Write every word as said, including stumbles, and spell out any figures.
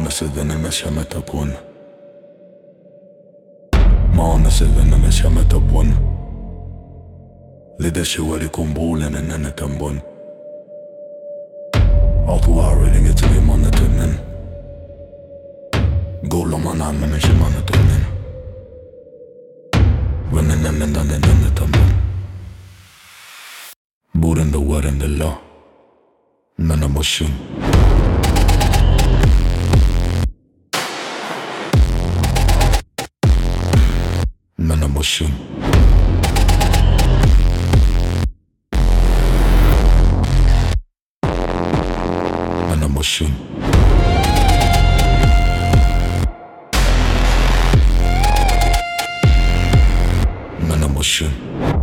sevene meşeme tapun Maana sevene meşeme tapun Lideshe wali kumbule nene tambun Altu ağrıyla getiri manetinin Gulaman anne manetinin Venen emenden nene tambun Burinde warinde la Nana boşun Nana boşun Nana boşun Nana boşun